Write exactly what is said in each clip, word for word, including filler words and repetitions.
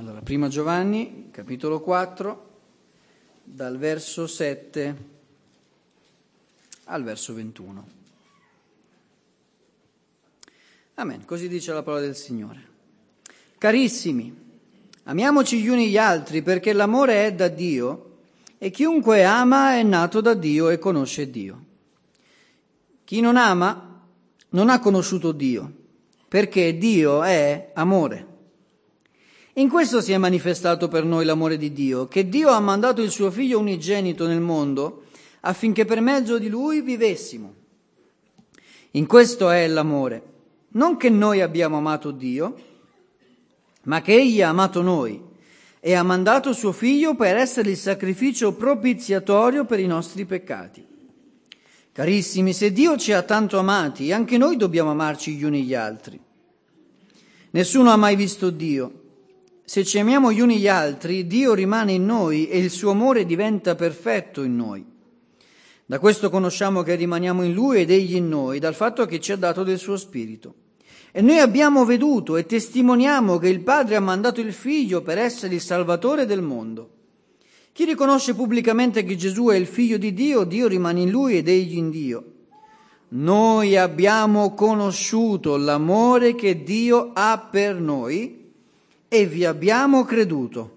Allora, prima Giovanni, capitolo quattro, dal verso sette al verso ventuno. Amen, così dice la parola del Signore. Carissimi, amiamoci gli uni gli altri, perché l'amore è da Dio e chiunque ama è nato da Dio e conosce Dio. Chi non ama non ha conosciuto Dio, perché Dio è amore. In questo si è manifestato per noi l'amore di Dio, che Dio ha mandato il suo Figlio unigenito nel mondo affinché per mezzo di Lui vivessimo. In questo è l'amore, non che noi abbiamo amato Dio, ma che Egli ha amato noi e ha mandato suo Figlio per essere il sacrificio propiziatorio per i nostri peccati. Carissimi, se Dio ci ha tanto amati, anche noi dobbiamo amarci gli uni gli altri. Nessuno ha mai visto Dio. Se ci amiamo gli uni gli altri, Dio rimane in noi e il suo amore diventa perfetto in noi. Da questo conosciamo che rimaniamo in Lui ed Egli in noi, dal fatto che ci ha dato del suo Spirito. E noi abbiamo veduto e testimoniamo che il Padre ha mandato il Figlio per essere il Salvatore del mondo. Chi riconosce pubblicamente che Gesù è il Figlio di Dio, Dio rimane in Lui ed Egli in Dio. Noi abbiamo conosciuto l'amore che Dio ha per noi e vi abbiamo creduto.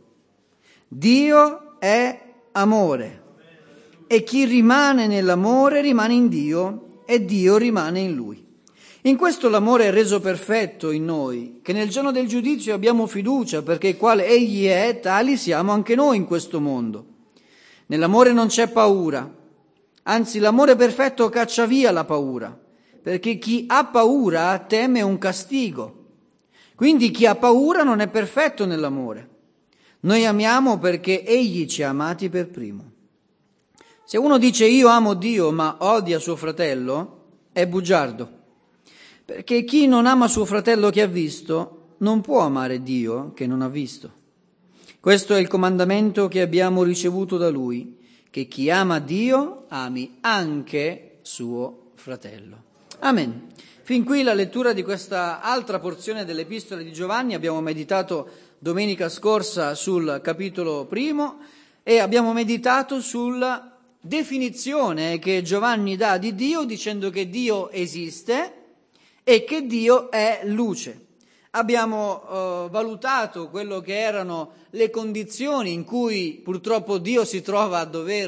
Dio è amore e chi rimane nell'amore rimane in Dio e Dio rimane in Lui. In questo l'amore è reso perfetto in noi, che nel giorno del giudizio abbiamo fiducia, perché quale Egli è, tali siamo anche noi in questo mondo. Nell'amore non c'è paura, anzi l'amore perfetto caccia via la paura, perché chi ha paura teme un castigo. Quindi chi ha paura non è perfetto nell'amore. Noi amiamo perché Egli ci ha amati per primo. Se uno dice io amo Dio ma odia suo fratello, è bugiardo. Perché chi non ama suo fratello che ha visto, non può amare Dio che non ha visto. Questo è il comandamento che abbiamo ricevuto da Lui, che chi ama Dio ami anche suo fratello. Amen. Fin qui la lettura di questa altra porzione dell'Epistola di Giovanni. Abbiamo meditato domenica scorsa sul capitolo primo e abbiamo meditato sulla definizione che Giovanni dà di Dio, dicendo che Dio esiste e che Dio è luce. Abbiamo eh, valutato quello che erano le condizioni in cui purtroppo Dio si trova a dover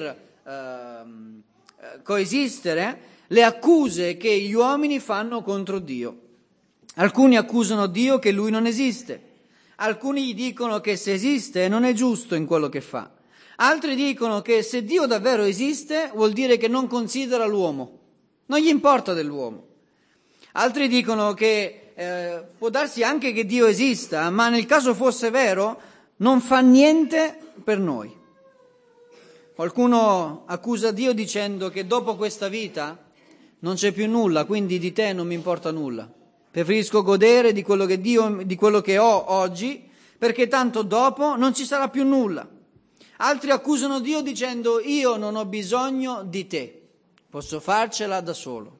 eh, coesistere, le accuse che gli uomini fanno contro Dio. Alcuni accusano Dio che Lui non esiste, alcuni gli dicono che se esiste non è giusto in quello che fa, altri dicono che se Dio davvero esiste vuol dire che non considera l'uomo, non gli importa dell'uomo. Altri dicono che eh, può darsi anche che Dio esista, ma nel caso fosse vero non fa niente per noi. Qualcuno accusa Dio dicendo che dopo questa vita non c'è più nulla, quindi di te non mi importa nulla. Preferisco godere di quello che Dio, di quello che ho oggi, perché tanto dopo non ci sarà più nulla. Altri accusano Dio dicendo io non ho bisogno di te, posso farcela da solo.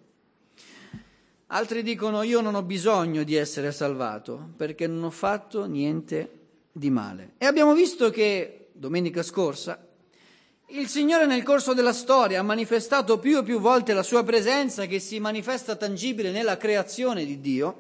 Altri dicono io non ho bisogno di essere salvato perché non ho fatto niente di male. E abbiamo visto che domenica scorsa il Signore nel corso della storia ha manifestato più e più volte la sua presenza, che si manifesta tangibile nella creazione di Dio,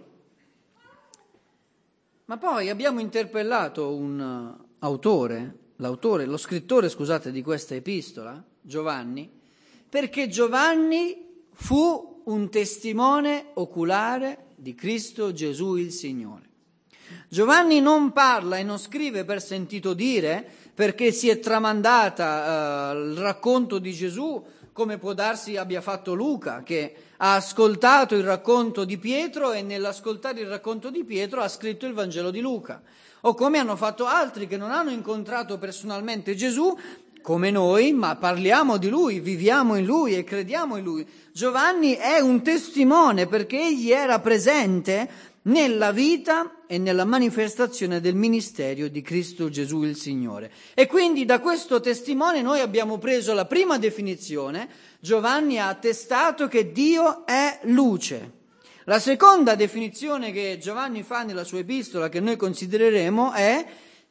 ma poi abbiamo interpellato un autore, l'autore, lo scrittore, scusate, di questa epistola, Giovanni, perché Giovanni fu un testimone oculare di Cristo Gesù il Signore. Giovanni non parla e non scrive per sentito dire, perché si è tramandata uh, il racconto di Gesù, come può darsi abbia fatto Luca, che ha ascoltato il racconto di Pietro e nell'ascoltare il racconto di Pietro ha scritto il Vangelo di Luca, o come hanno fatto altri che non hanno incontrato personalmente Gesù, come noi, ma parliamo di Lui, viviamo in Lui e crediamo in Lui. Giovanni è un testimone perché egli era presente nella vita e nella manifestazione del ministero di Cristo Gesù il Signore. E quindi da questo testimone noi abbiamo preso la prima definizione. Giovanni ha attestato che Dio è luce. La seconda definizione che Giovanni fa nella sua epistola, che noi considereremo, è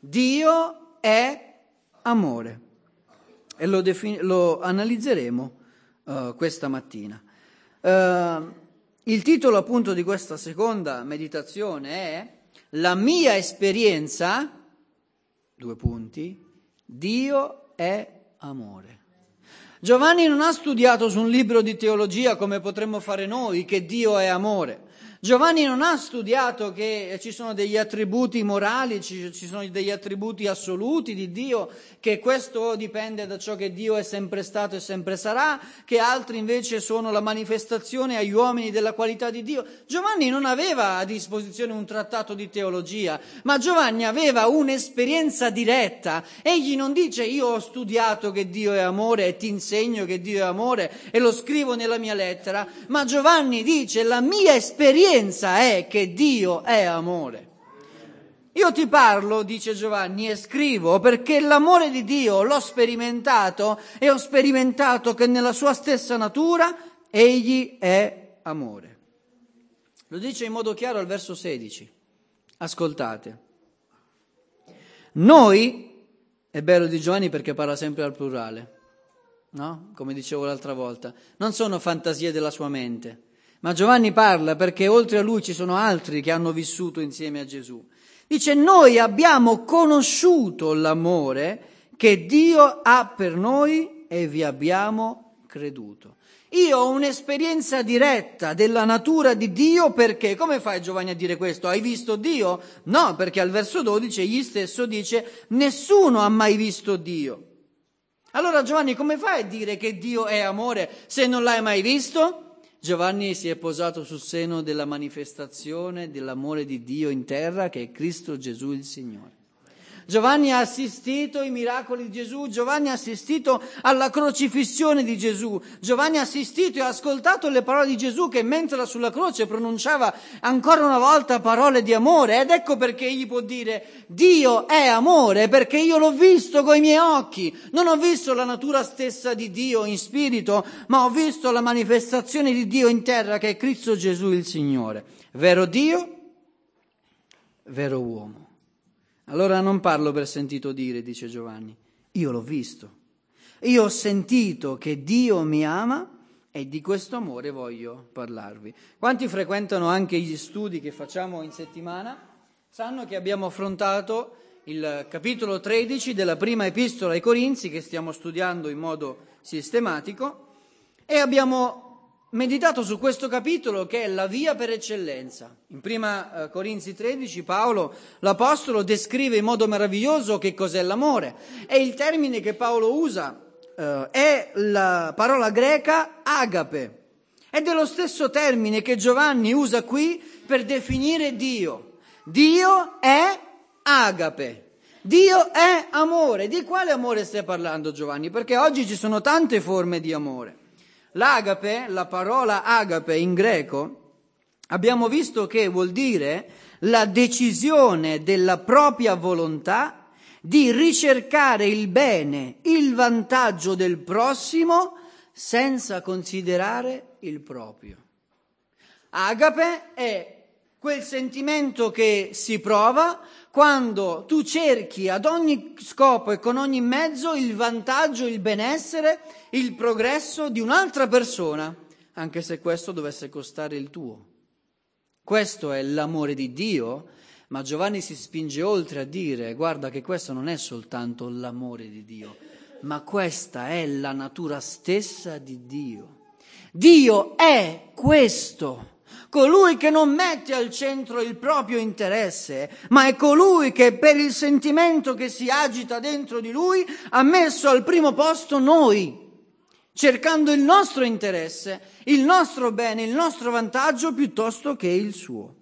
Dio è amore. E lo, defin- lo analizzeremo uh, questa mattina. Uh, il titolo appunto di questa seconda meditazione è La mia esperienza, due punti, Dio è amore. Giovanni non ha studiato su un libro di teologia come potremmo fare noi che Dio è amore. Giovanni non ha studiato che ci sono degli attributi morali, ci, ci sono degli attributi assoluti di Dio, che questo dipende da ciò che Dio è sempre stato e sempre sarà, che altri invece sono la manifestazione agli uomini della qualità di Dio. Giovanni non aveva a disposizione un trattato di teologia, ma Giovanni aveva un'esperienza diretta. Egli non dice io ho studiato che Dio è amore e ti insegno che Dio è amore e lo scrivo nella mia lettera, ma Giovanni dice la mia esperienza è che Dio è amore. Io ti parlo, dice Giovanni, e scrivo perché l'amore di Dio l'ho sperimentato e ho sperimentato che nella sua stessa natura egli è amore. Lo dice in modo chiaro al verso sedici. Ascoltate. Noi, è bello di Giovanni perché parla sempre al plurale, no? Come dicevo l'altra volta, non sono fantasie della sua mente. Ma Giovanni parla perché oltre a lui ci sono altri che hanno vissuto insieme a Gesù. Dice, noi abbiamo conosciuto l'amore che Dio ha per noi e vi abbiamo creduto. Io ho un'esperienza diretta della natura di Dio perché, come fai Giovanni a dire questo? Hai visto Dio? No, perché al verso dodici egli stesso dice, nessuno ha mai visto Dio. Allora Giovanni, come fai a dire che Dio è amore se non l'hai mai visto? Giovanni si è posato sul seno della manifestazione dell'amore di Dio in terra che è Cristo Gesù il Signore. Giovanni ha assistito ai miracoli di Gesù, Giovanni ha assistito alla crocifissione di Gesù, Giovanni ha assistito e ha ascoltato le parole di Gesù che mentre era sulla croce pronunciava ancora una volta parole di amore ed ecco perché egli può dire Dio è amore perché io l'ho visto coi miei occhi, non ho visto la natura stessa di Dio in spirito ma ho visto la manifestazione di Dio in terra che è Cristo Gesù il Signore, vero Dio, vero uomo. Allora non parlo per sentito dire, dice Giovanni, io l'ho visto, io ho sentito che Dio mi ama e di questo amore voglio parlarvi. Quanti frequentano anche gli studi che facciamo in settimana sanno che abbiamo affrontato il capitolo tredici della prima epistola ai Corinzi che stiamo studiando in modo sistematico e abbiamo meditato su questo capitolo che è la via per eccellenza. In prima Corinzi tredici Paolo, l'apostolo, descrive in modo meraviglioso che cos'è l'amore e il termine che Paolo usa eh, è la parola greca agape ed è lo stesso termine che Giovanni usa qui per definire Dio. Dio è agape. Dio è amore. Di quale amore stai parlando Giovanni? Perché oggi ci sono tante forme di amore. L'agape, la parola agape in greco, abbiamo visto che vuol dire la decisione della propria volontà di ricercare il bene, il vantaggio del prossimo senza considerare il proprio. Agape è quel sentimento che si prova quando tu cerchi ad ogni scopo e con ogni mezzo il vantaggio, il benessere, il progresso di un'altra persona, anche se questo dovesse costare il tuo. Questo è l'amore di Dio, ma Giovanni si spinge oltre a dire, guarda che questo non è soltanto l'amore di Dio, ma questa è la natura stessa di Dio. Dio è questo. Colui che non mette al centro il proprio interesse, ma è colui che per il sentimento che si agita dentro di lui ha messo al primo posto noi, cercando il nostro interesse, il nostro bene, il nostro vantaggio piuttosto che il suo.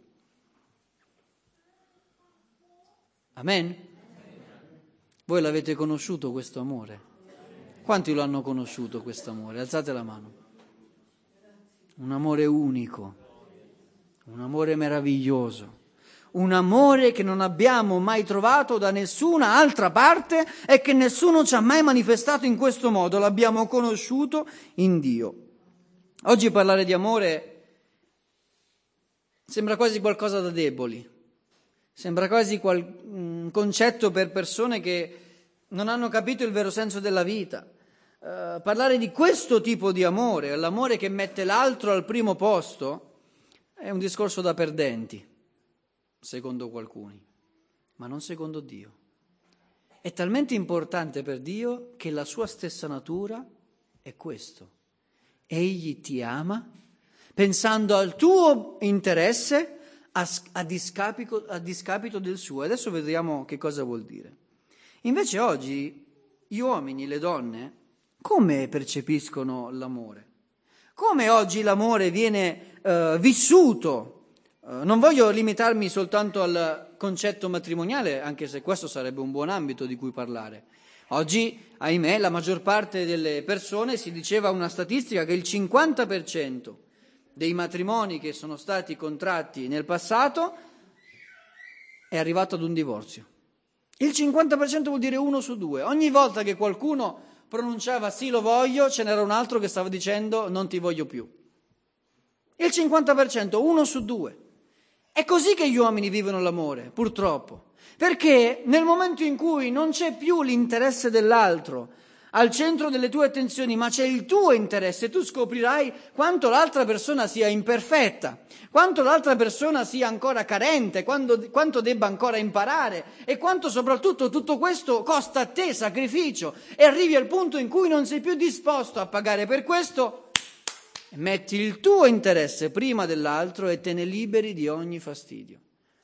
Amen? Voi l'avete conosciuto questo amore? Quanti lo hanno conosciuto questo amore? Alzate la mano. Un amore unico. Un amore meraviglioso, un amore che non abbiamo mai trovato da nessuna altra parte e che nessuno ci ha mai manifestato in questo modo, l'abbiamo conosciuto in Dio. Oggi parlare di amore sembra quasi qualcosa da deboli, sembra quasi qual, un concetto per persone che non hanno capito il vero senso della vita. Uh, parlare di questo tipo di amore, l'amore che mette l'altro al primo posto, è un discorso da perdenti, secondo qualcuno, ma non secondo Dio. È talmente importante per Dio che la sua stessa natura è questo. Egli ti ama pensando al tuo interesse a, a, discapito, a discapito del suo. Adesso vediamo che cosa vuol dire. Invece oggi gli uomini, le donne, come percepiscono l'amore? Come oggi l'amore viene uh, vissuto? Uh, non voglio limitarmi soltanto al concetto matrimoniale, anche se questo sarebbe un buon ambito di cui parlare. Oggi, ahimè, la maggior parte delle persone, si diceva una statistica che il cinquanta per cento dei matrimoni che sono stati contratti nel passato è arrivato ad un divorzio. Il cinquanta per cento vuol dire uno su due. Ogni volta che qualcuno pronunciava sì lo voglio, ce n'era un altro che stava dicendo non ti voglio più. Il cinquanta per cento, uno su due. È così che gli uomini vivono l'amore, purtroppo. Perché nel momento in cui non c'è più l'interesse dell'altro al centro delle tue attenzioni, ma c'è il tuo interesse, tu scoprirai quanto l'altra persona sia imperfetta, quanto l'altra persona sia ancora carente, quando, quanto debba ancora imparare e quanto soprattutto tutto questo costa a te sacrificio, e arrivi al punto in cui non sei più disposto a pagare per questo, metti il tuo interesse prima dell'altro e te ne liberi di ogni fastidio.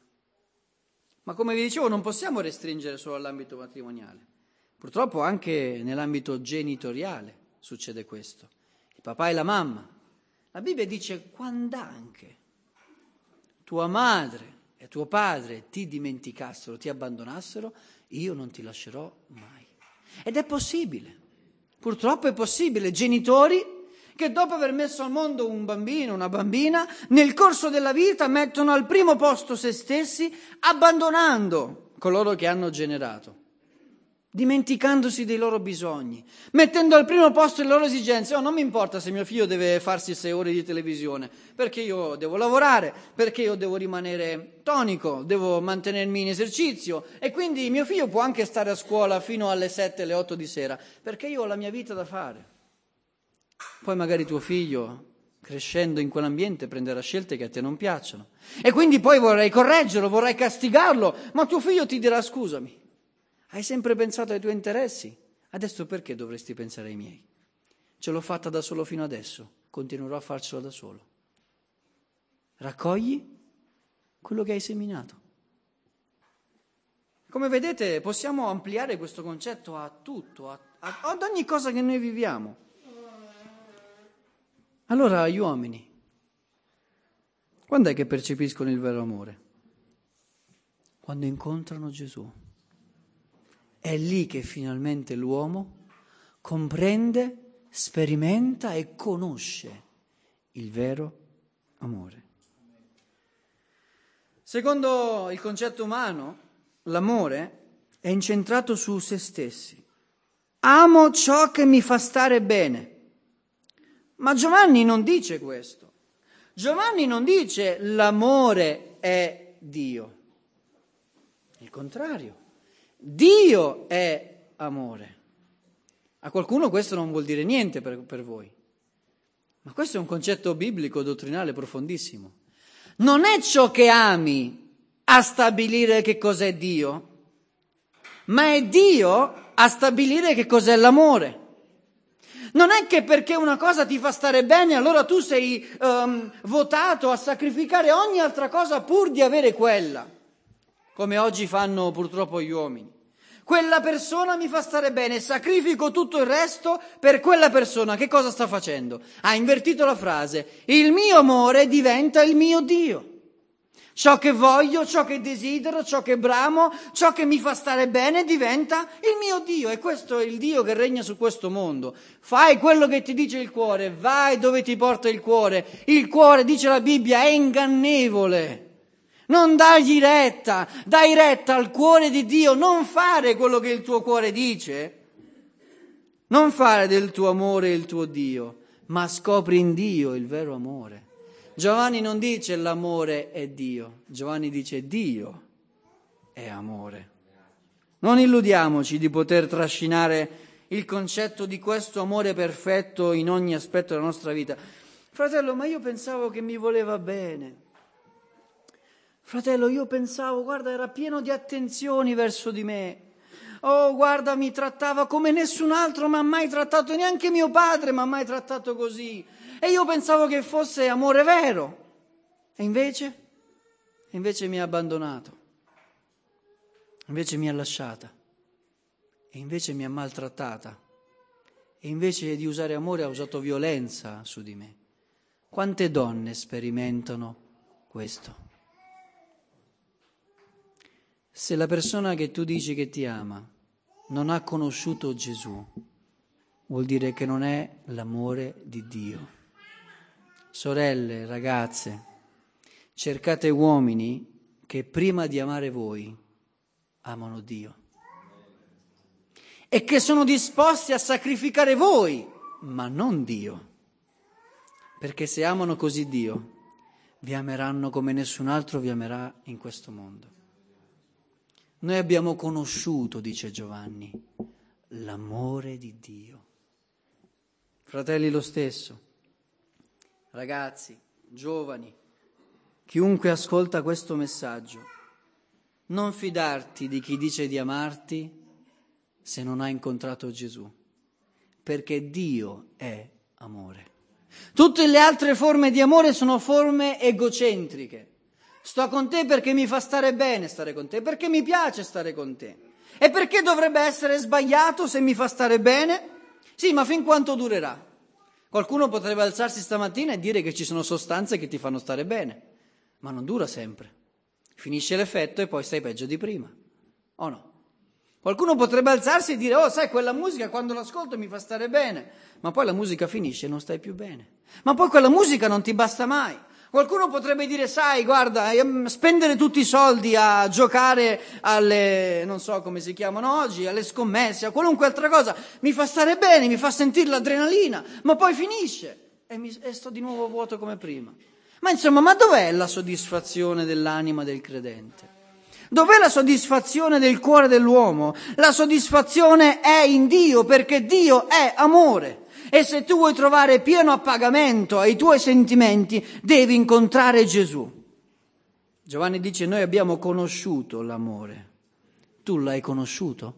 Ma come vi dicevo, non possiamo restringere solo all'ambito matrimoniale. Purtroppo anche nell'ambito genitoriale succede questo. Il papà e la mamma. La Bibbia dice: quand'anche tua madre e tuo padre ti dimenticassero, ti abbandonassero, io non ti lascerò mai. Ed è possibile. Purtroppo è possibile. Genitori che dopo aver messo al mondo un bambino, una bambina, nel corso della vita mettono al primo posto se stessi, abbandonando coloro che hanno generato, dimenticandosi dei loro bisogni, mettendo al primo posto le loro esigenze. Oh, non mi importa se mio figlio deve farsi sei ore di televisione, perché io devo lavorare, perché io devo rimanere tonico, devo mantenermi in esercizio, e quindi mio figlio può anche stare a scuola fino alle sette, alle otto di sera, perché io ho la mia vita da fare. Poi magari tuo figlio, crescendo in quell'ambiente, prenderà scelte che a te non piacciono, e quindi poi vorrai correggerlo, vorrai castigarlo, ma tuo figlio ti dirà: scusami, hai sempre pensato ai tuoi interessi, adesso perché dovresti pensare ai miei? Ce l'ho fatta da solo fino adesso, continuerò a farcelo da solo. Raccogli quello che hai seminato. Come vedete, possiamo ampliare questo concetto a tutto, a, a, ad ogni cosa che noi viviamo. Allora, gli uomini, quando è che percepiscono il vero amore? Quando incontrano Gesù. È lì che finalmente l'uomo comprende, sperimenta e conosce il vero amore. Secondo il concetto umano, l'amore è incentrato su se stessi. Amo ciò che mi fa stare bene. Ma Giovanni non dice questo. Giovanni non dice l'amore è Dio. Il contrario. Dio è amore. A qualcuno questo non vuol dire niente per, per voi. Ma questo è un concetto biblico, dottrinale, profondissimo. Non è ciò che ami a stabilire che cos'è Dio, ma è Dio a stabilire che cos'è l'amore. Non è che perché una cosa ti fa stare bene, allora tu sei um, votato a sacrificare ogni altra cosa pur di avere quella, come oggi fanno purtroppo gli uomini. Quella persona mi fa stare bene, sacrifico tutto il resto per quella persona. Che cosa sta facendo? Ha invertito la frase: il mio amore diventa il mio Dio. Ciò che voglio, ciò che desidero, ciò che bramo, ciò che mi fa stare bene diventa il mio Dio. E questo è il Dio che regna su questo mondo. Fai quello che ti dice il cuore, vai dove ti porta il cuore. Il cuore, dice la Bibbia, è ingannevole. Non dagli retta, dai retta al cuore di Dio. Non fare quello che il tuo cuore dice. Non fare del tuo amore il tuo Dio, ma scopri in Dio il vero amore. Giovanni non dice l'amore è Dio, Giovanni dice Dio è amore. Non illudiamoci di poter trascinare il concetto di questo amore perfetto in ogni aspetto della nostra vita. Fratello, ma io pensavo che mi voleva bene. Fratello, io pensavo, guarda, era pieno di attenzioni verso di me. Oh, guarda, mi trattava come nessun altro mi ha mai trattato, neanche mio padre mi ha mai trattato così. E io pensavo che fosse amore vero. E invece, e invece mi ha abbandonato. Invece mi ha lasciata. E invece mi ha maltrattata. E invece di usare amore ha usato violenza su di me. Quante donne sperimentano questo? Se la persona che tu dici che ti ama non ha conosciuto Gesù, vuol dire che non è l'amore di Dio. Sorelle, ragazze, cercate uomini che prima di amare voi amano Dio e che sono disposti a sacrificare voi, ma non Dio. Perché se amano così Dio, vi ameranno come nessun altro vi amerà in questo mondo. Noi abbiamo conosciuto, dice Giovanni, l'amore di Dio. Fratelli, lo stesso. Ragazzi, giovani, chiunque ascolta questo messaggio, non fidarti di chi dice di amarti se non ha incontrato Gesù, perché Dio è amore. Tutte le altre forme di amore sono forme egocentriche. Sto con te perché mi fa stare bene stare con te, perché mi piace stare con te. E perché dovrebbe essere sbagliato se mi fa stare bene? Sì, ma fin quanto durerà? Qualcuno potrebbe alzarsi stamattina e dire che ci sono sostanze che ti fanno stare bene, ma non dura sempre. Finisce l'effetto e poi stai peggio di prima, o no? Qualcuno potrebbe alzarsi e dire, oh sai, quella musica quando l'ascolto mi fa stare bene, ma poi la musica finisce e non stai più bene. Ma poi quella musica non ti basta mai. Qualcuno potrebbe dire, sai, guarda, spendere tutti i soldi a giocare alle, non so come si chiamano oggi, alle scommesse, a qualunque altra cosa, mi fa stare bene, mi fa sentire l'adrenalina, ma poi finisce e, mi, e sto di nuovo vuoto come prima. Ma insomma, ma dov'è la soddisfazione dell'anima del credente? Dov'è la soddisfazione del cuore dell'uomo? La soddisfazione è in Dio, perché Dio è amore. E se tu vuoi trovare pieno appagamento ai tuoi sentimenti, devi incontrare Gesù. Giovanni dice, noi abbiamo conosciuto l'amore. Tu l'hai conosciuto?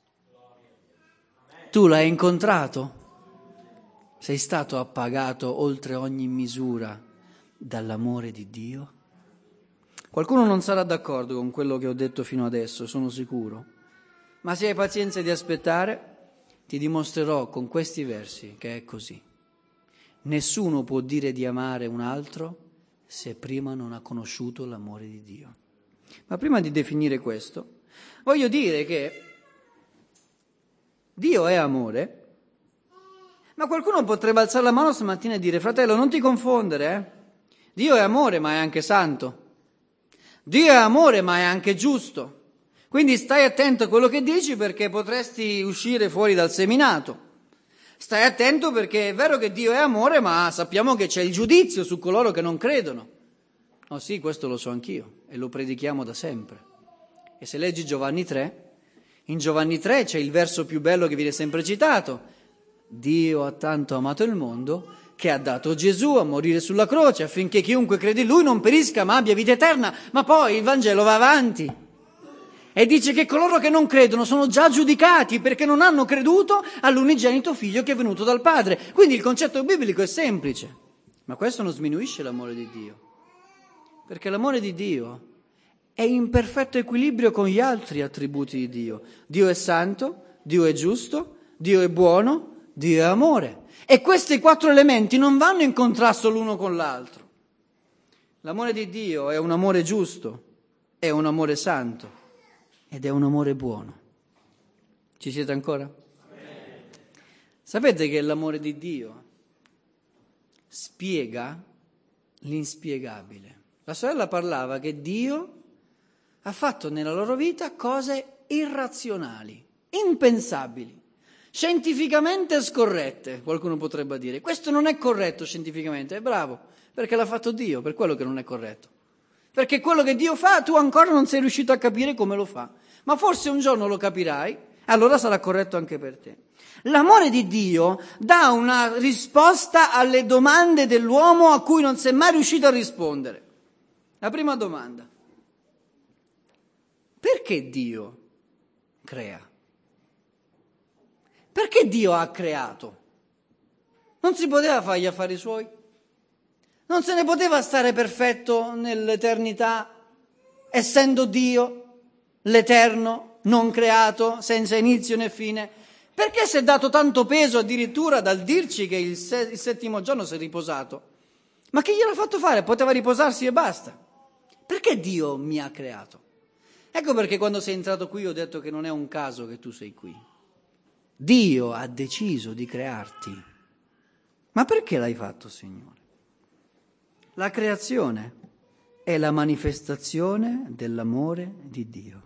Tu l'hai incontrato? Sei stato appagato oltre ogni misura dall'amore di Dio? Qualcuno non sarà d'accordo con quello che ho detto fino adesso, sono sicuro. Ma se hai pazienza di aspettare, ti dimostrerò con questi versi che è così. Nessuno può dire di amare un altro se prima non ha conosciuto l'amore di Dio. Ma prima di definire questo, voglio dire che Dio è amore, ma qualcuno potrebbe alzare la mano stamattina e dire, fratello, non ti confondere, eh? Dio è amore, ma è anche santo. Dio è amore, ma è anche giusto. Quindi stai attento a quello che dici perché potresti uscire fuori dal seminato. Stai attento perché è vero che Dio è amore, ma sappiamo che c'è il giudizio su coloro che non credono. Oh sì, questo lo so anch'io e lo predichiamo da sempre. E se leggi Giovanni tre, in Giovanni tre c'è il verso più bello che viene sempre citato. Dio ha tanto amato il mondo che ha dato Gesù a morire sulla croce affinché chiunque crede in Lui non perisca ma abbia vita eterna. Ma poi il Vangelo va avanti. E dice che coloro che non credono sono già giudicati perché non hanno creduto all'unigenito figlio che è venuto dal Padre. Quindi il concetto biblico è semplice, ma questo non sminuisce l'amore di Dio, perché l'amore di Dio è in perfetto equilibrio con gli altri attributi di Dio. Dio è santo, Dio è giusto, Dio è buono, Dio è amore. E questi quattro elementi non vanno in contrasto l'uno con l'altro. L'amore di Dio è un amore giusto, è un amore santo. Ed è un amore buono. Ci siete ancora? Amen. Sapete che l'amore di Dio spiega l'inspiegabile. La sorella parlava che Dio ha fatto nella loro vita cose irrazionali, impensabili, scientificamente scorrette, qualcuno potrebbe dire. Questo non è corretto scientificamente, è bravo, perché l'ha fatto Dio, per quello che non è corretto. Perché quello che Dio fa, tu ancora non sei riuscito a capire come lo fa. ma forse un giorno lo capirai, allora sarà corretto anche per te. L'amore di Dio dà una risposta alle domande dell'uomo a cui non si è mai riuscito a rispondere. La prima domanda: perché Dio crea? Perché Dio ha creato? Non si poteva fare gli affari suoi? Non se ne poteva stare perfetto nell'eternità, essendo Dio, l'eterno, non creato, senza inizio né fine? Perché si è dato tanto peso addirittura dal dirci che il, se- il settimo giorno si è riposato? Ma chi gliel'ha fatto fare? Poteva riposarsi e basta. Perché Dio mi ha creato? Ecco perché quando sei entrato qui ho detto che non è un caso che tu sei qui. Dio ha deciso di crearti. Ma perché l'hai fatto, Signore? La creazione è la manifestazione dell'amore di Dio.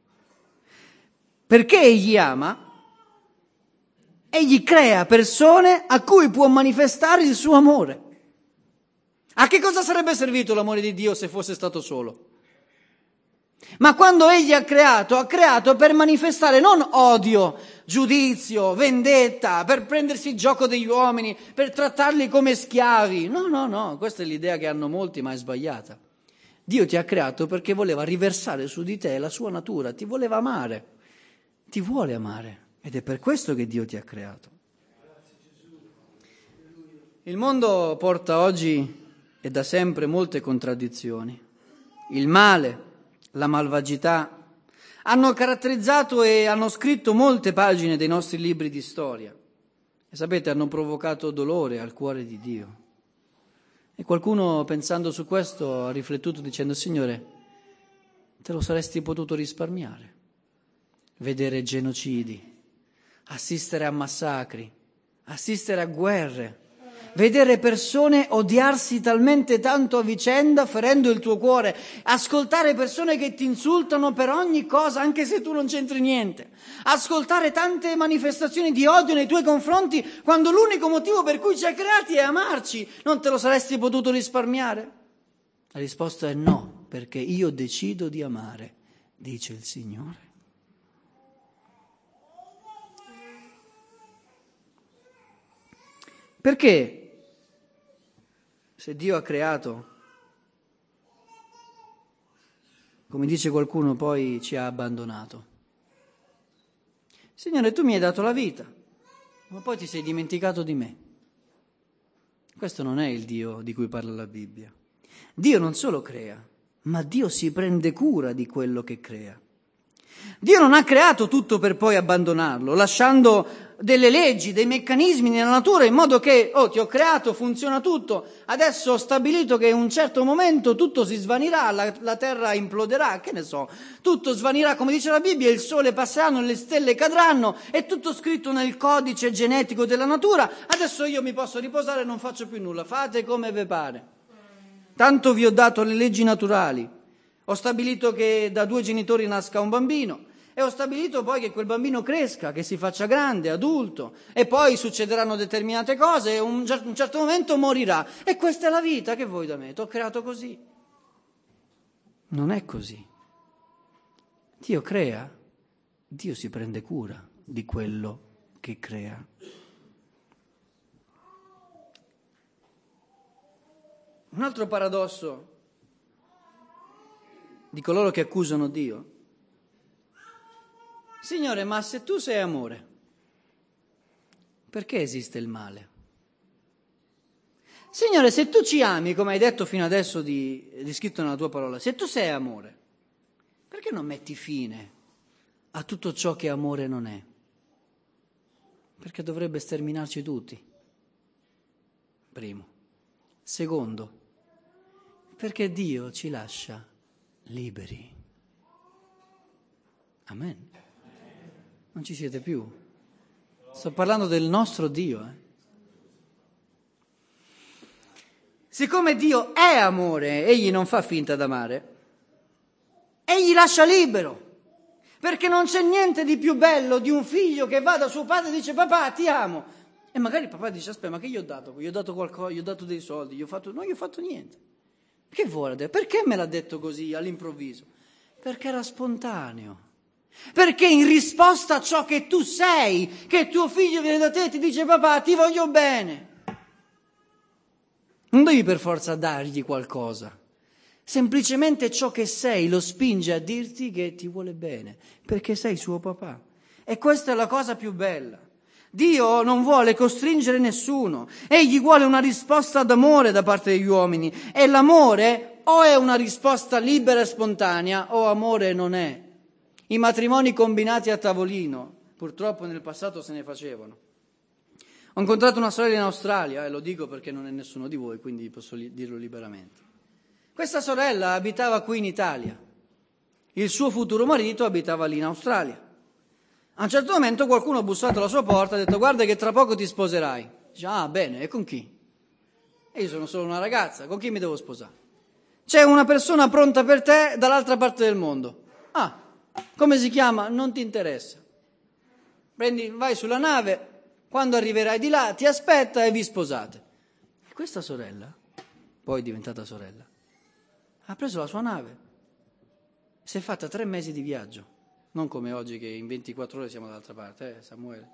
Perché Egli ama, Egli crea persone a cui può manifestare il suo amore. A che cosa sarebbe servito l'amore di Dio se fosse stato solo? Ma quando Egli ha creato, ha creato per manifestare non odio, giudizio, vendetta, per prendersi gioco degli uomini, per trattarli come schiavi. No, no, no, questa è l'idea che hanno molti, ma è sbagliata. Dio ti ha creato perché voleva riversare su di te la sua natura, ti voleva amare, ti vuole amare, ed è per questo che Dio ti ha creato. Il mondo porta oggi e da sempre molte contraddizioni. Il male, la malvagità hanno caratterizzato e hanno scritto molte pagine dei nostri libri di storia e sapete, hanno provocato dolore al cuore di Dio. E qualcuno, pensando su questo, ha riflettuto dicendo: Signore, te lo saresti potuto risparmiare, vedere genocidi, assistere a massacri, assistere a guerre, vedere persone odiarsi talmente tanto a vicenda, ferendo il tuo cuore, ascoltare persone che ti insultano per ogni cosa, anche se tu non c'entri niente, ascoltare tante manifestazioni di odio nei tuoi confronti, quando l'unico motivo per cui ci hai creati è amarci. Non te lo saresti potuto risparmiare? La risposta è no, perché io decido di amare, dice il Signore. Perché se Dio ha creato, come dice qualcuno, poi ci ha abbandonato? Signore, tu mi hai dato la vita, ma poi ti sei dimenticato di me. Questo non è il Dio di cui parla la Bibbia. Dio non solo crea, ma Dio si prende cura di quello che crea. Dio non ha creato tutto per poi abbandonarlo, lasciando delle leggi, dei meccanismi nella natura in modo che, oh, ti ho creato, funziona tutto, adesso ho stabilito che in un certo momento tutto si svanirà, la, la terra imploderà, che ne so, tutto svanirà, come dice la Bibbia, il sole passerà, le stelle cadranno, è tutto scritto nel codice genetico della natura, adesso io mi posso riposare e non faccio più nulla, fate come vi pare. Tanto vi ho dato le leggi naturali. Ho stabilito che da due genitori nasca un bambino e ho stabilito poi che quel bambino cresca, che si faccia grande, adulto, e poi succederanno determinate cose e un, un certo momento morirà. E questa è la vita che vuoi da me, ti ho creato così. Non è così. Dio crea, Dio si prende cura di quello che crea. Un altro paradosso di coloro che accusano Dio: Signore, ma se tu sei amore, perché esiste il male? Signore, se tu ci ami, come hai detto fino adesso di, di scritto nella tua parola, se tu sei amore, perché non metti fine a tutto ciò che amore non è? Perché dovrebbe sterminarci tutti. Primo. Secondo, perché Dio ci lascia liberi. Amen. Non ci siete più. Sto parlando del nostro Dio. Eh. Siccome Dio è amore, egli non fa finta d'amare, egli lascia libero. Perché non c'è niente di più bello di un figlio che va da suo padre e dice: papà, ti amo. E magari il papà dice: aspetta, ma che gli ho dato? Gli ho dato qualcosa, gli ho dato dei soldi, gli ho fatto... non gli ho fatto niente. Che vuole? Perché me l'ha detto così all'improvviso? Perché era spontaneo. Perché in risposta a ciò che tu sei, che tuo figlio viene da te e ti dice papà ti voglio bene, non devi per forza dargli qualcosa, semplicemente ciò che sei lo spinge a dirti che ti vuole bene, perché sei suo papà. E questa è la cosa più bella. Dio non vuole costringere nessuno, egli vuole una risposta d'amore da parte degli uomini, e l'amore o è una risposta libera e spontanea o amore non è. I matrimoni combinati a tavolino, purtroppo nel passato se ne facevano. Ho incontrato una sorella in Australia, e lo dico perché non è nessuno di voi, quindi posso li- dirlo liberamente. Questa sorella abitava qui in Italia, il suo futuro marito abitava lì in Australia. A un certo momento qualcuno ha bussato alla sua porta e ha detto guarda che tra poco ti sposerai. Dice ah bene, e con chi? E io sono solo una ragazza, con chi mi devo sposare? C'è una persona pronta per te dall'altra parte del mondo. Ah, come si chiama? Non ti interessa. Prendi, vai sulla nave, quando arriverai di là ti aspetta e vi sposate. E questa sorella, poi diventata sorella, ha preso la sua nave, si è fatta tre mesi di viaggio, non come oggi che in ventiquattro ore siamo dall'altra parte, eh, Samuele.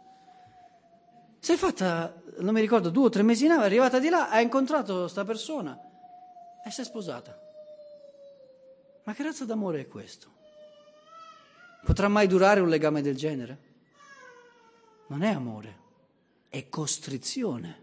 Si è fatta, non mi ricordo, due o tre mesi in nave, è arrivata di là, ha incontrato sta persona e si è sposata. Ma che razza d'amore è questo? Potrà mai durare un legame del genere? Non è amore, è costrizione.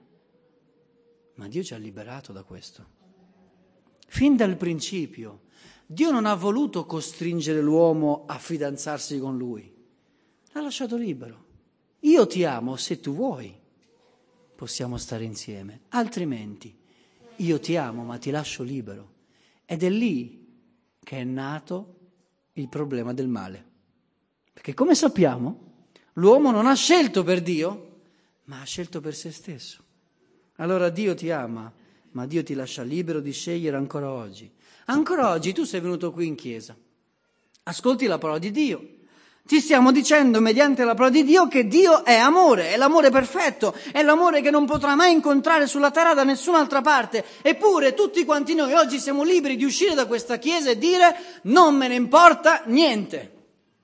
Ma Dio ci ha liberato da questo. Fin dal principio, Dio non ha voluto costringere l'uomo a fidanzarsi con Lui. L'ha lasciato libero. Io ti amo se tu vuoi, possiamo stare insieme. Altrimenti, io ti amo ma ti lascio libero. Ed è lì che è nato il problema del male. Perché come sappiamo, l'uomo non ha scelto per Dio, ma ha scelto per se stesso. Allora Dio ti ama, ma Dio ti lascia libero di scegliere ancora oggi. Ancora oggi tu sei venuto qui in chiesa, ascolti la parola di Dio, ti stiamo dicendo mediante la parola di Dio che Dio è amore, è l'amore perfetto, è l'amore che non potrà mai incontrare sulla terra da nessun'altra parte. Eppure tutti quanti noi oggi siamo liberi di uscire da questa chiesa e dire non me ne importa niente.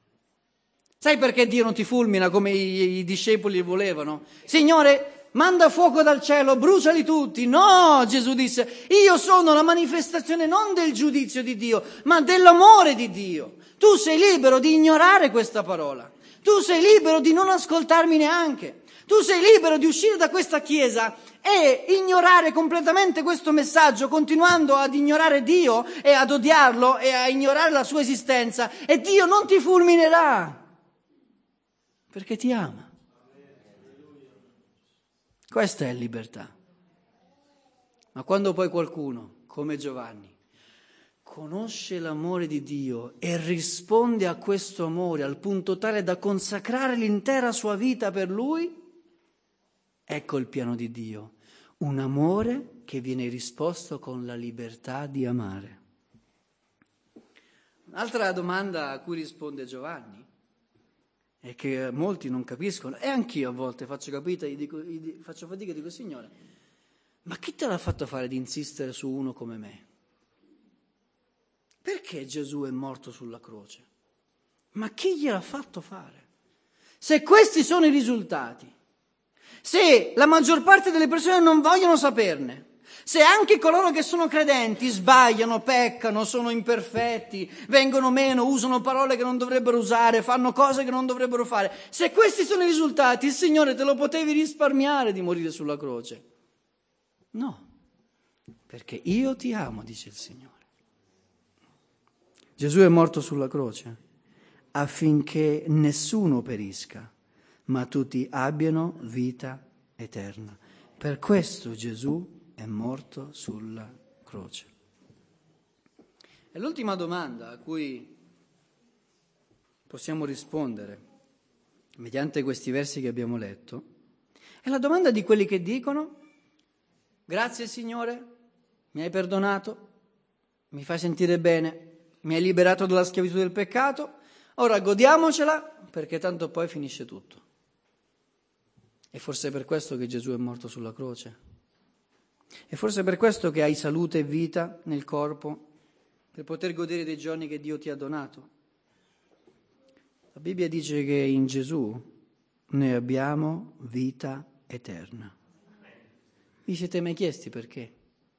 Sai perché Dio non ti fulmina come i, i discepoli volevano? Signore, manda fuoco dal cielo, bruciali tutti. No, Gesù disse, io sono la manifestazione non del giudizio di Dio, ma dell'amore di Dio. Tu sei libero di ignorare questa parola. Tu sei libero di non ascoltarmi neanche. Tu sei libero di uscire da questa chiesa e ignorare completamente questo messaggio, continuando ad ignorare Dio e ad odiarlo e a ignorare la sua esistenza. E Dio non ti fulminerà, perché ti ama. Questa è libertà. Ma quando poi qualcuno, come Giovanni, conosce l'amore di Dio e risponde a questo amore al punto tale da consacrare l'intera sua vita per Lui, ecco il piano di Dio, un amore che viene risposto con la libertà di amare. Un'altra domanda a cui risponde Giovanni e che molti non capiscono, e anch'io a volte faccio, capita, gli dico, gli dico, faccio fatica e dico, Signore, ma chi te l'ha fatto fare di insistere su uno come me? Perché Gesù è morto sulla croce? Ma chi gliel'ha fatto fare? Se questi sono i risultati, se la maggior parte delle persone non vogliono saperne, se anche coloro che sono credenti sbagliano, peccano, sono imperfetti, vengono meno, usano parole che non dovrebbero usare, fanno cose che non dovrebbero fare, se questi sono i risultati, il Signore te lo potevi risparmiare di morire sulla croce. No, perché io ti amo, dice il Signore. Gesù è morto sulla croce affinché nessuno perisca, ma tutti abbiano vita eterna. Per questo Gesù è morto sulla croce. E l'ultima domanda a cui possiamo rispondere mediante questi versi che abbiamo letto è la domanda di quelli che dicono: grazie Signore, mi hai perdonato, mi fai sentire bene, mi hai liberato dalla schiavitù del peccato, ora godiamocela perché tanto poi finisce tutto. E forse è per questo che Gesù è morto sulla croce. E forse è per questo che hai salute e vita nel corpo, per poter godere dei giorni che Dio ti ha donato. La Bibbia dice che in Gesù noi abbiamo vita eterna. Vi siete mai chiesti perché?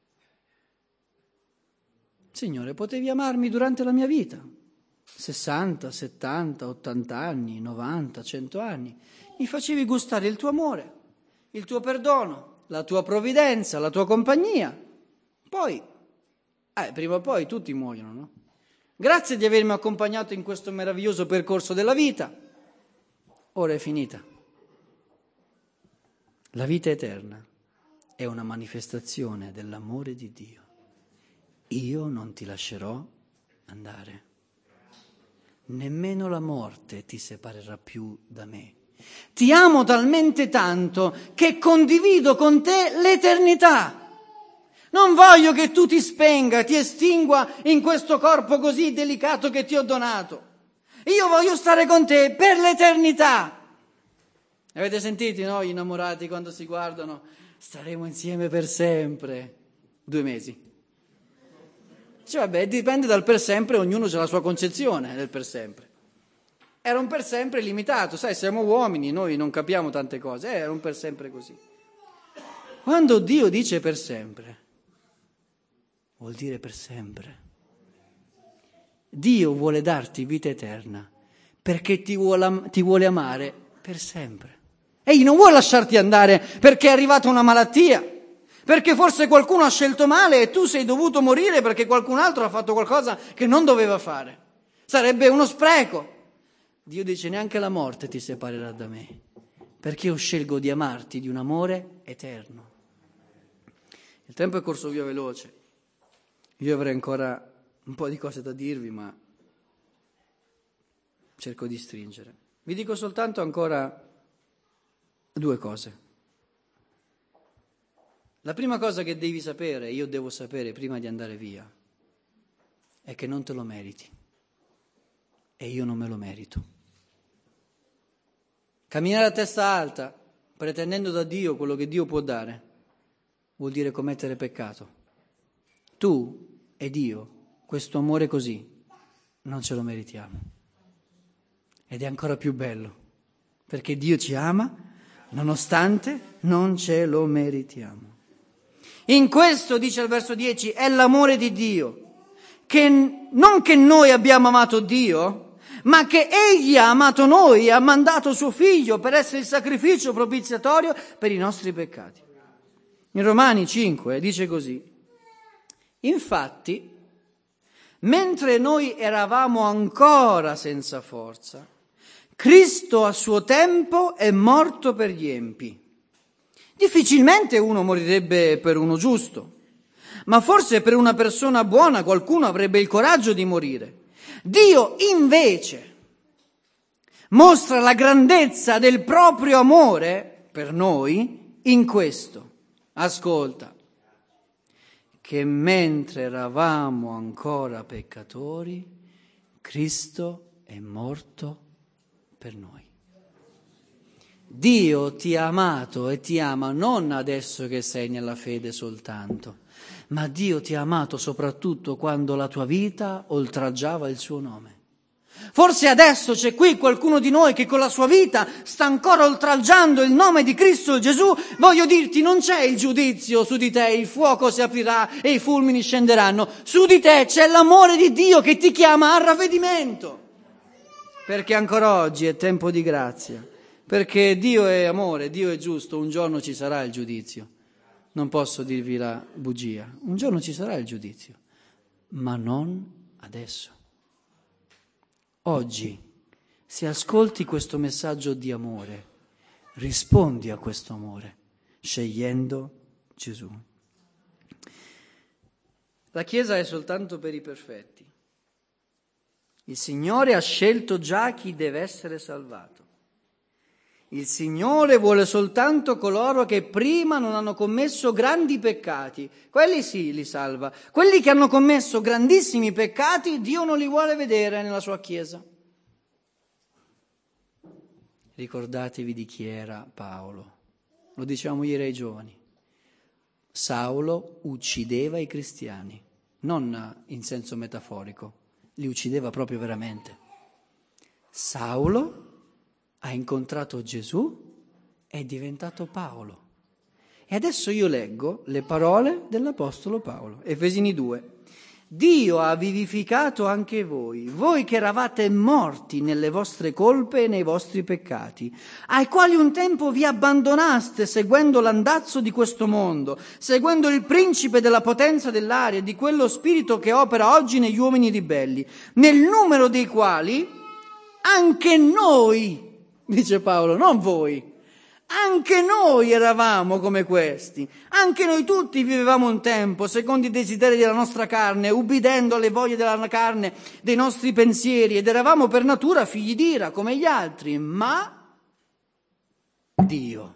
Signore, potevi amarmi durante la mia vita, sessanta, settanta, ottanta anni, novanta, cento anni. Mi facevi gustare il tuo amore, il tuo perdono, la tua provvidenza, la tua compagnia. Poi, eh, prima o poi tutti muoiono, no? Grazie di avermi accompagnato in questo meraviglioso percorso della vita. Ora è finita. La vita eterna è una manifestazione dell'amore di Dio. Io non ti lascerò andare. Nemmeno la morte ti separerà più da me. Ti amo talmente tanto che condivido con te l'eternità. Non voglio che tu ti spenga, ti estingua in questo corpo così delicato che ti ho donato. Io voglio stare con te per l'eternità. Avete sentito, no? Gli innamorati quando si guardano, staremo insieme per sempre. Due mesi. Cioè, vabbè, dipende dal per sempre, ognuno ha la sua concezione del per sempre. Era un per sempre limitato, sai, siamo uomini, noi non capiamo tante cose, era un per sempre così. Quando Dio dice per sempre, vuol dire per sempre. Dio vuole darti vita eterna perché ti vuole, ti vuole amare per sempre. Egli non vuole lasciarti andare perché è arrivata una malattia, perché forse qualcuno ha scelto male e tu sei dovuto morire perché qualcun altro ha fatto qualcosa che non doveva fare. Sarebbe uno spreco. Dio dice neanche la morte ti separerà da me, perché io scelgo di amarti di un amore eterno. Il tempo è corso via veloce. Io avrei ancora un po' di cose da dirvi, ma cerco di stringere. Vi dico soltanto ancora due cose. La prima cosa che devi sapere, io devo sapere prima di andare via, è che non te lo meriti. E io non me lo merito. Camminare a testa alta, pretendendo da Dio quello che Dio può dare, vuol dire commettere peccato. Tu ed io, questo amore così, non ce lo meritiamo. Ed è ancora più bello, perché Dio ci ama, nonostante non ce lo meritiamo. In questo, dice il verso dieci, è l'amore di Dio, che non che noi abbiamo amato Dio, ma che Egli ha amato noi e ha mandato suo Figlio per essere il sacrificio propiziatorio per i nostri peccati. In Romani cinque dice così: infatti, mentre noi eravamo ancora senza forza, Cristo a suo tempo è morto per gli empi. Difficilmente uno morirebbe per uno giusto, ma forse per una persona buona qualcuno avrebbe il coraggio di morire. Dio invece mostra la grandezza del proprio amore per noi in questo. Ascolta, che mentre eravamo ancora peccatori, Cristo è morto per noi. Dio ti ha amato e ti ama non adesso che sei nella fede soltanto, ma Dio ti ha amato soprattutto quando la tua vita oltraggiava il suo nome. Forse adesso c'è qui qualcuno di noi che con la sua vita sta ancora oltraggiando il nome di Cristo Gesù. Voglio dirti, non c'è il giudizio su di te, il fuoco si aprirà e i fulmini scenderanno. Su di te c'è l'amore di Dio che ti chiama al ravvedimento. Perché ancora oggi è tempo di grazia. Perché Dio è amore, Dio è giusto, un giorno ci sarà il giudizio. Non posso dirvi la bugia, un giorno ci sarà il giudizio, ma non adesso. Oggi, se ascolti questo messaggio di amore, rispondi a questo amore, scegliendo Gesù. La Chiesa è soltanto per i perfetti. Il Signore ha scelto già chi deve essere salvato. Il Signore vuole soltanto coloro che prima non hanno commesso grandi peccati. Quelli sì, li salva. Quelli che hanno commesso grandissimi peccati, Dio non li vuole vedere nella sua Chiesa. Ricordatevi di chi era Paolo. Lo dicevamo ieri ai giovani. Saulo uccideva i cristiani, non in senso metaforico, li uccideva proprio veramente. Saulo ha incontrato Gesù e è diventato Paolo. E adesso io leggo le parole dell'Apostolo Paolo, Efesini due. Dio ha vivificato anche voi, voi che eravate morti nelle vostre colpe e nei vostri peccati, ai quali un tempo vi abbandonaste seguendo l'andazzo di questo mondo, seguendo il principe della potenza dell'aria, di quello spirito che opera oggi negli uomini ribelli, nel numero dei quali anche noi, dice Paolo, non voi, anche noi eravamo come questi, anche noi tutti vivevamo un tempo secondo i desideri della nostra carne, ubbidendo alle voglie della carne, dei nostri pensieri, ed eravamo per natura figli d'ira come gli altri, ma Dio,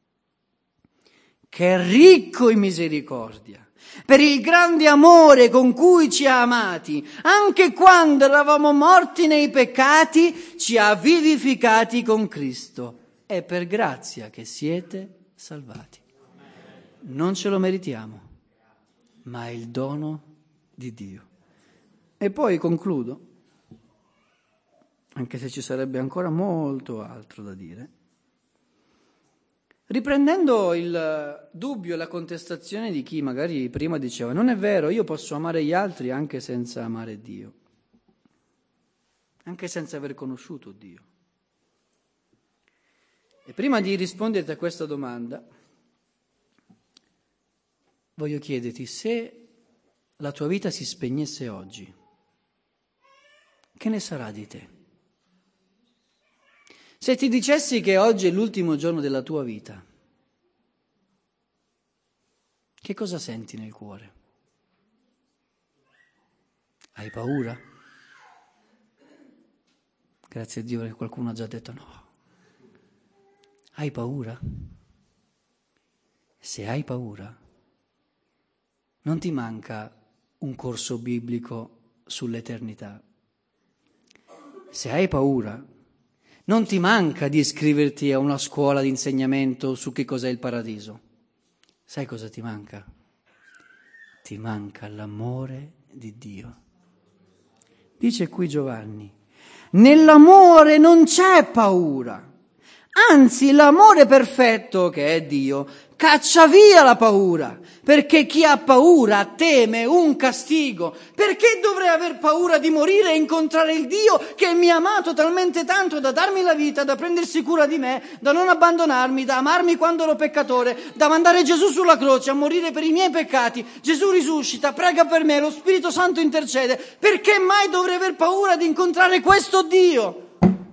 che è ricco in misericordia, per il grande amore con cui ci ha amati, anche quando eravamo morti nei peccati, ci ha vivificati con Cristo. È per grazia che siete salvati. Non ce lo meritiamo, ma è il dono di Dio. E poi concludo, anche se ci sarebbe ancora molto altro da dire, riprendendo il dubbio e la contestazione di chi magari prima diceva non è vero, io posso amare gli altri anche senza amare Dio, anche senza aver conosciuto Dio. E prima di rispondere a questa domanda, voglio chiederti se la tua vita si spegnesse oggi, che ne sarà di te? Se ti dicessi che oggi è l'ultimo giorno della tua vita, che cosa senti nel cuore? Hai paura? Grazie a Dio che qualcuno ha già detto no. Hai paura? Se hai paura, non ti manca un corso biblico sull'eternità. Se hai paura, non ti manca di iscriverti a una scuola di insegnamento su che cos'è il paradiso. Sai cosa ti manca? Ti manca l'amore di Dio. Dice qui Giovanni, nell'amore non c'è paura. Anzi, l'amore perfetto, che è Dio, caccia via la paura, perché chi ha paura teme un castigo. Perché dovrei aver paura di morire e incontrare il Dio che mi ha amato talmente tanto da darmi la vita, da prendersi cura di me, da non abbandonarmi, da amarmi quando ero peccatore, da mandare Gesù sulla croce a morire per i miei peccati? Gesù risuscita, prega per me, lo Spirito Santo intercede. Perché mai dovrei aver paura di incontrare questo Dio?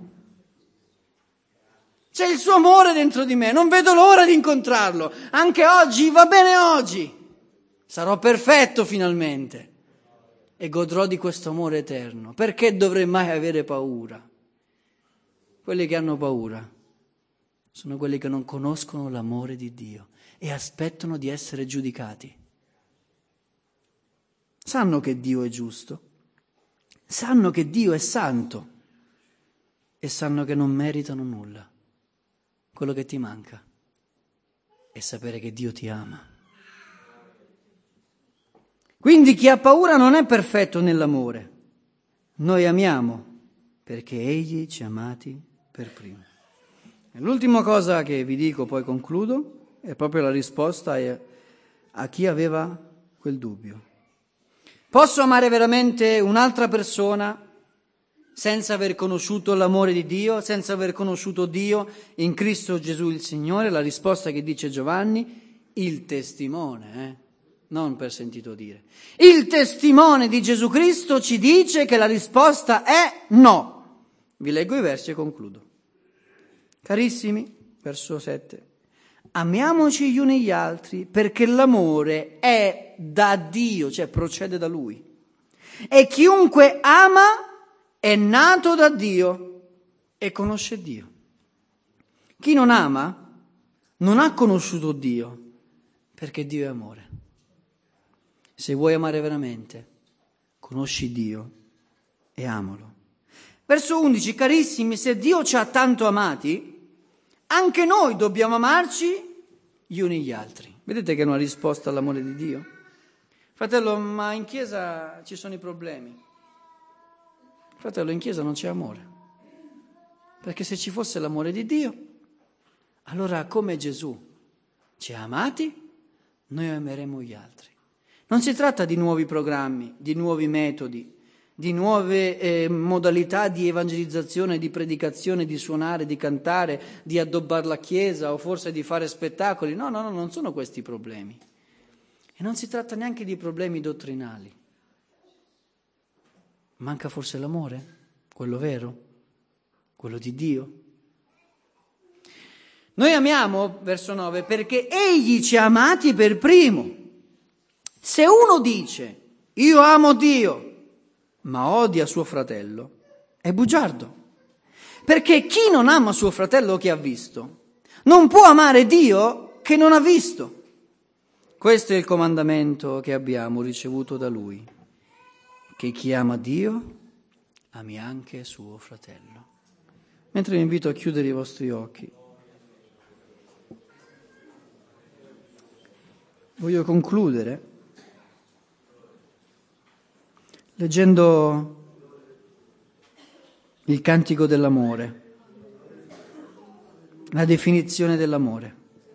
C'è il suo amore dentro di me, non vedo l'ora di incontrarlo. Anche oggi, va bene oggi. Sarò perfetto finalmente e godrò di questo amore eterno. Perché dovrei mai avere paura? Quelli che hanno paura sono quelli che non conoscono l'amore di Dio e aspettano di essere giudicati. Sanno che Dio è giusto, sanno che Dio è santo e sanno che non meritano nulla. Quello che ti manca è sapere che Dio ti ama. Quindi chi ha paura non è perfetto nell'amore. Noi amiamo perché Egli ci ha amati per primo. E l'ultima cosa che vi dico, poi concludo, è proprio la risposta a chi aveva quel dubbio. Posso amare veramente un'altra persona senza aver conosciuto l'amore di Dio, senza aver conosciuto Dio in Cristo Gesù il Signore? La risposta che dice Giovanni, il testimone, eh? Non per sentito dire. Il testimone di Gesù Cristo ci dice che la risposta è no. Vi leggo i versi e concludo. Carissimi, verso sette, amiamoci gli uni gli altri perché l'amore è da Dio, cioè procede da Lui. E chiunque ama è nato da Dio e conosce Dio. Chi non ama non ha conosciuto Dio, perché Dio è amore. Se vuoi amare veramente, conosci Dio e amalo. Verso undici, carissimi, se Dio ci ha tanto amati, anche noi dobbiamo amarci gli uni gli altri. Vedete che è una risposta all'amore di Dio? Fratello, ma in chiesa ci sono i problemi. Fratello, in chiesa non c'è amore. Perché se ci fosse l'amore di Dio, allora come Gesù ci ha amati, noi ameremo gli altri. Non si tratta di nuovi programmi, di nuovi metodi, di nuove eh, modalità di evangelizzazione, di predicazione, di suonare, di cantare, di addobbare la chiesa o forse di fare spettacoli. No, no, no, non sono questi i problemi. E non si tratta neanche di problemi dottrinali. Manca forse l'amore, quello vero, quello di Dio. Noi amiamo, verso nove, perché Egli ci ha amati per primo. Se uno dice, io amo Dio, ma odia suo fratello, è bugiardo. Perché chi non ama suo fratello che ha visto, non può amare Dio che non ha visto. Questo è il comandamento che abbiamo ricevuto da Lui, che chi ama Dio ami anche suo fratello. Mentre vi invito a chiudere i vostri occhi, voglio concludere leggendo il cantico dell'amore, la definizione dell'amore.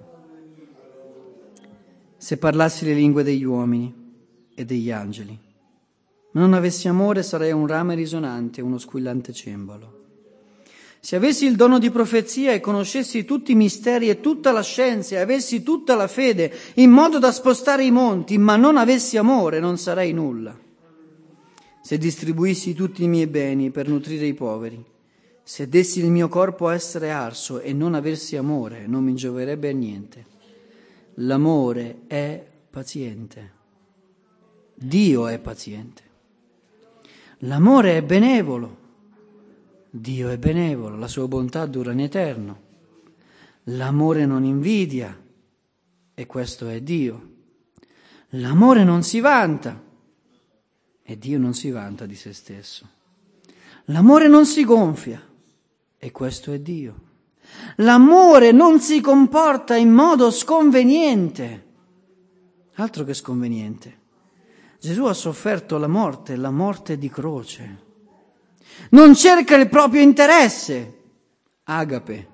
Se parlassi le lingue degli uomini e degli angeli, ma non avessi amore sarei un rame risonante, uno squillante cembalo. Se avessi il dono di profezia e conoscessi tutti i misteri e tutta la scienza e avessi tutta la fede in modo da spostare i monti, ma non avessi amore, non sarei nulla. Se distribuissi tutti i miei beni per nutrire i poveri, se dessi il mio corpo a essere arso e non avessi amore, non mi gioverebbe a niente. L'amore è paziente. Dio è paziente. L'amore è benevolo. Dio è benevolo, la sua bontà dura in eterno. L'amore non invidia, e questo è Dio. L'amore non si vanta, e Dio non si vanta di se stesso. L'amore non si gonfia, e questo è Dio. L'amore non si comporta in modo sconveniente, altro che sconveniente. Gesù ha sofferto la morte, la morte di croce. Non cerca il proprio interesse, agape,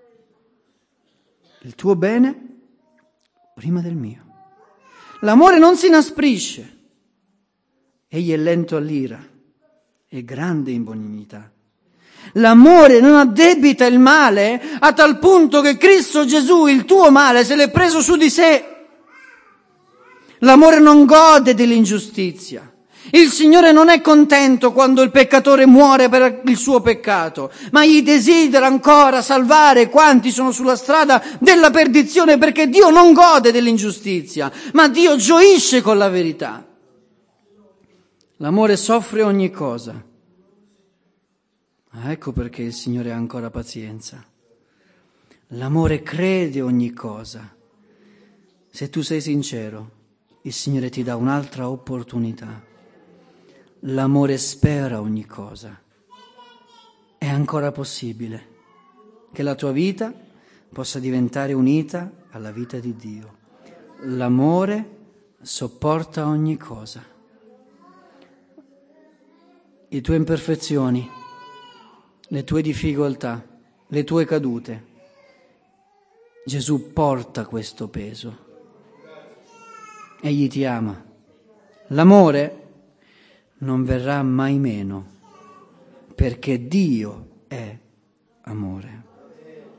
il tuo bene prima del mio. L'amore non si inasprisce. Egli è lento all'ira e grande in benignità. L'amore non addebita il male a tal punto che Cristo Gesù il tuo male se l'è preso su di sé. L'amore non gode dell'ingiustizia. Il Signore non è contento quando il peccatore muore per il suo peccato, ma gli desidera ancora salvare quanti sono sulla strada della perdizione, perché Dio non gode dell'ingiustizia, ma Dio gioisce con la verità. L'amore soffre ogni cosa. Ah, ecco perché il Signore ha ancora pazienza. L'amore crede ogni cosa. Se tu sei sincero, il Signore ti dà un'altra opportunità. L'amore spera ogni cosa. È ancora possibile che la tua vita possa diventare unita alla vita di Dio. L'amore sopporta ogni cosa. Le tue imperfezioni, le tue difficoltà, le tue cadute. Gesù porta questo peso. Egli ti ama. L'amore non verrà mai meno, perché Dio è amore.